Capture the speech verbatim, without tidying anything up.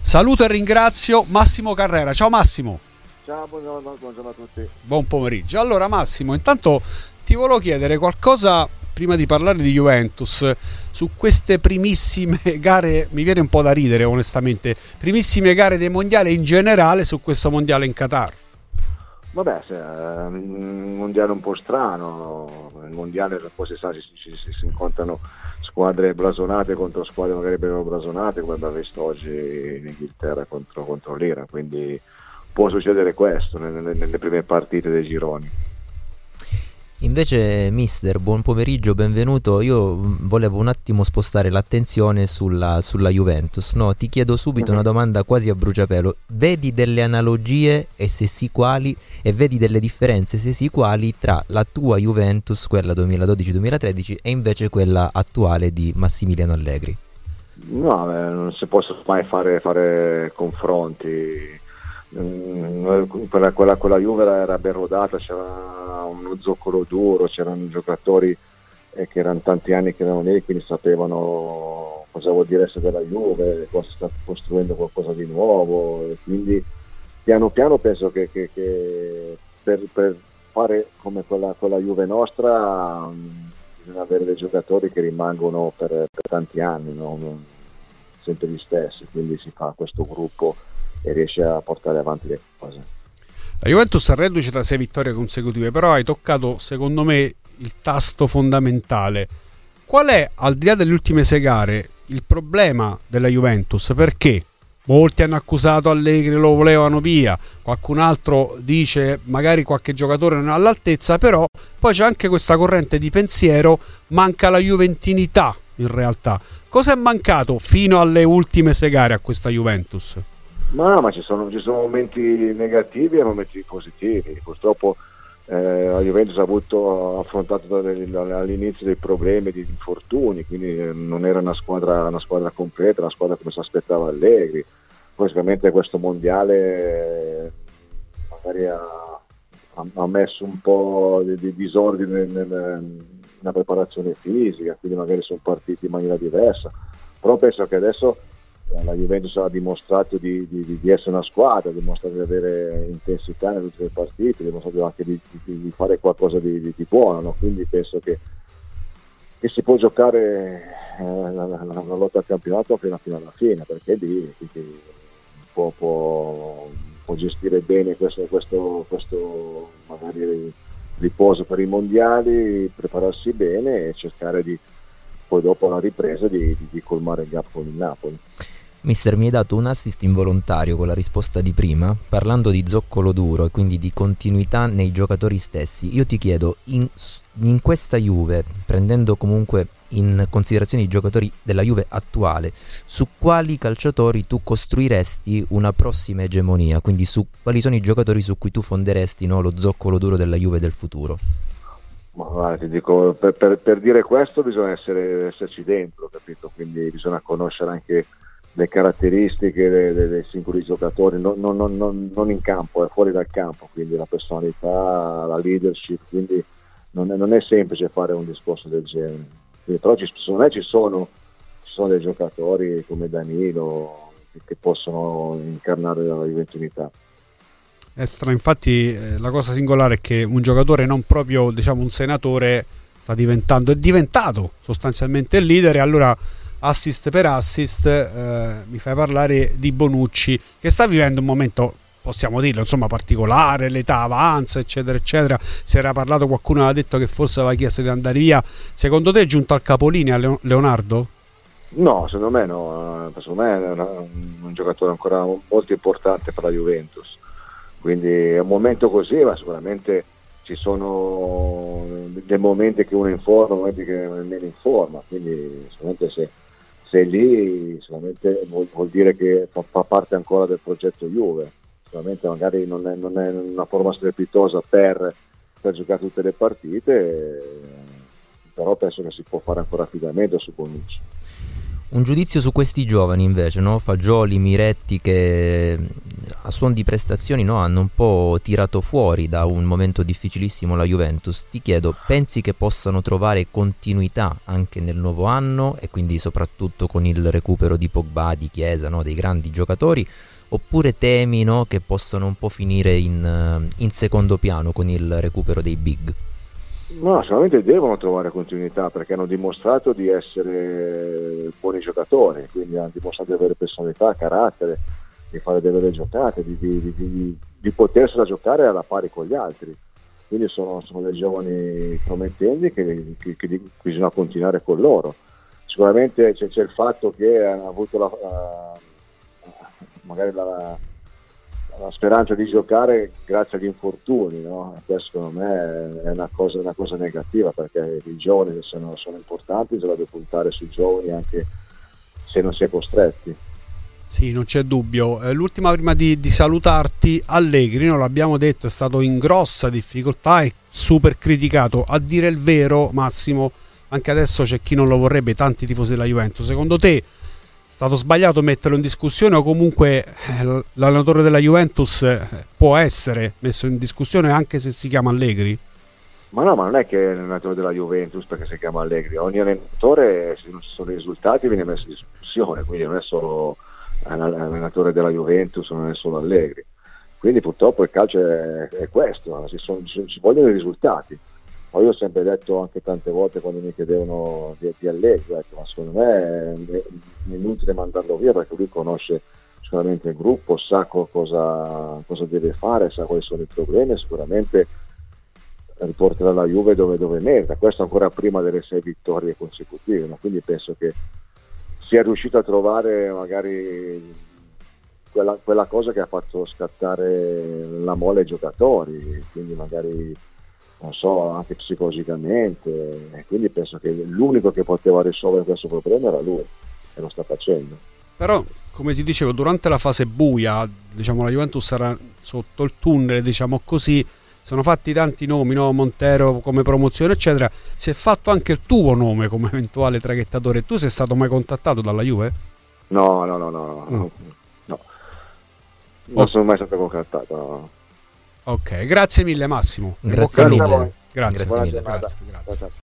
Saluto e ringrazio Massimo Carrera. Ciao Massimo. Ciao, buongiorno, buongiorno a tutti. Buon pomeriggio. Allora Massimo, intanto ti volevo chiedere qualcosa prima di parlare di Juventus su queste primissime gare. Mi viene un po' da ridere onestamente, primissime gare dei mondiali in generale, su questo mondiale in Qatar. Vabbè, se, uh, un mondiale un po' strano, il mondiale poi si sa, si, si, si, si incontrano squadre blasonate contro squadre magari meno blasonate, come abbiamo visto oggi in Inghilterra contro, contro l'Iran, quindi può succedere questo nelle, nelle prime partite dei gironi. Invece mister, buon pomeriggio, benvenuto. Io volevo un attimo spostare l'attenzione sulla, sulla Juventus, no? Ti chiedo subito una domanda quasi a bruciapelo. Vedi delle analogie e se sì quali, e vedi delle differenze se sì quali tra la tua Juventus, quella duemiladodici duemilatredici, e invece quella attuale di Massimiliano Allegri? No, beh, non si possono mai fare, fare confronti. Quella, quella, quella Juve era ben rodata, c'era uno zoccolo duro, c'erano giocatori eh, che erano tanti anni che erano lì, quindi sapevano cosa vuol dire essere della Juve, cosa sta costruendo qualcosa di nuovo, e quindi piano piano penso che, che, che per, per fare come quella, quella Juve nostra um, bisogna avere dei giocatori che rimangono per, per tanti anni, no? Sempre gli stessi, quindi si fa questo gruppo e riesce a portare avanti le cose. La Juventus è reduce da sei vittorie consecutive, però hai toccato secondo me il tasto fondamentale. Qual è, al di là delle ultime sei gare, il problema della Juventus? Perché molti hanno accusato Allegri, lo volevano via, qualcun altro dice magari qualche giocatore non è all'altezza, però poi c'è anche questa corrente di pensiero, manca la juventinità in realtà. Cosa è mancato fino alle ultime sei gare a questa Juventus? Ma, ma ci sono, ci sono momenti negativi e momenti positivi. Purtroppo eh, la Juventus ha avuto affrontato all'inizio dei problemi di infortuni, quindi non era una squadra, una squadra completa, una squadra come si aspettava Allegri. Poi sicuramente questo mondiale magari ha, ha messo un po' di, di disordine nel, nella preparazione fisica, quindi magari sono partiti in maniera diversa, però penso che adesso la Juventus ha dimostrato di, di, di essere una squadra, ha dimostrato di avere intensità nelle ultime partite, ha dimostrato anche di, di, di fare qualcosa di, di, di buono, no? Quindi penso che, che si può giocare eh, la, la, la lotta al campionato fino, fino alla fine, perché lì quindi può, può, può gestire bene questo, questo, questo magari riposo per i mondiali, prepararsi bene e cercare di poi dopo la ripresa di, di, di colmare il gap con il Napoli. Mister, mi hai dato un assist involontario con la risposta di prima, parlando di zoccolo duro e quindi di continuità nei giocatori stessi. Io ti chiedo, in, in questa Juve, prendendo comunque in considerazione i giocatori della Juve attuale, su quali calciatori tu costruiresti una prossima egemonia? Quindi su quali sono i giocatori su cui tu fonderesti, no, lo zoccolo duro della Juve del futuro? Ma guarda, ti dico, per, per, per dire questo bisogna essere, esserci dentro, capito? Quindi bisogna conoscere anche le caratteristiche dei, dei, dei singoli giocatori, non, non, non, non in campo, è fuori dal campo, quindi la personalità, la leadership, quindi non è, non è semplice fare un discorso del genere. Quindi, però ci, secondo me ci sono, ci sono dei giocatori come Danilo che, che possono incarnare la juventinità. Estra, infatti eh, la cosa singolare è che un giocatore non proprio, diciamo, un senatore sta diventando, è diventato sostanzialmente il leader, e allora assist per assist eh, mi fai parlare di Bonucci, che sta vivendo un momento, possiamo dirlo, insomma, particolare, l'età avanza, eccetera eccetera. Si era parlato, qualcuno aveva detto che forse aveva chiesto di andare via. Secondo te è giunto al capolinea Leonardo? No, secondo me no, secondo me è un, un giocatore ancora molto importante per la Juventus, quindi è un momento così, ma sicuramente ci sono dei momenti che uno è in forma, momenti che è meno in forma, quindi sicuramente se, se è lì sicuramente vuol, vuol dire che fa, fa parte ancora del progetto Juve. Sicuramente magari non è, non è una forma strepitosa per, per giocare tutte le partite, però penso che si può fare ancora affidamento su Bonucci. Un giudizio su questi giovani invece, no? Fagioli, Miretti, che a suon di prestazioni, no, hanno un po' tirato fuori da un momento difficilissimo la Juventus. Ti chiedo, pensi che possano trovare continuità anche nel nuovo anno e quindi soprattutto con il recupero di Pogba, di Chiesa, no? Dei grandi giocatori, oppure temi, no, che possano un po' finire in, in secondo piano con il recupero dei big? No, sicuramente devono trovare continuità, perché hanno dimostrato di essere buoni giocatori, quindi hanno dimostrato di avere personalità, carattere, di fare delle belle giocate, di, di, di, di potersela giocare alla pari con gli altri. Quindi sono, sono dei giovani promettenti che, che, che bisogna continuare con loro. Sicuramente c'è, c'è il fatto che hanno avuto la, uh, magari la, la speranza di giocare grazie agli infortuni, no? Questo secondo me è una cosa, una cosa negativa, perché i giovani sono, sono importanti, si deve puntare sui giovani anche se non si è costretti. Sì, non c'è dubbio. Eh, l'ultima prima di, di salutarti, Allegri, no, l'abbiamo detto, è stato in grossa difficoltà e super criticato. A dire il vero, Massimo, anche adesso c'è chi non lo vorrebbe, tanti tifosi della Juventus. Secondo te è stato sbagliato metterlo in discussione, o comunque eh, l'allenatore della Juventus eh, può essere messo in discussione anche se si chiama Allegri? Ma no, ma non è che è l'allenatore della Juventus perché si chiama Allegri. Ogni allenatore, se non ci sono i risultati, viene messo in discussione, quindi non è solo allenatore della Juventus, non è solo Allegri. Quindi purtroppo il calcio è, è questo, ci, sono, ci, ci vogliono i risultati. Poi io ho sempre detto anche tante volte quando mi chiedevano di, di Allegri, ecco, ma secondo me è, è inutile mandarlo via, perché lui conosce sicuramente il gruppo, sa cosa, cosa deve fare, sa quali sono i problemi e sicuramente riporterà la Juve dove, dove merita. Questo ancora prima delle sei vittorie consecutive, no? Quindi penso che sia riuscito a trovare magari quella, quella cosa che ha fatto scattare la mole ai giocatori, quindi magari non so, anche psicologicamente, e quindi penso che l'unico che poteva risolvere questo problema era lui, e lo sta facendo. Però, come ti dicevo, durante la fase buia, diciamo, la Juventus era sotto il tunnel, diciamo così, sono fatti tanti nomi, no? Montero come promozione eccetera, si è fatto anche il tuo nome come eventuale traghettatore. Tu sei stato mai contattato dalla Juve? No, no, no, no, no, no. no. Non oh. sono mai stato contattato, no. Ok, grazie mille Massimo. Grazie mille. Grazie, grazie mille. Grazie, grazie.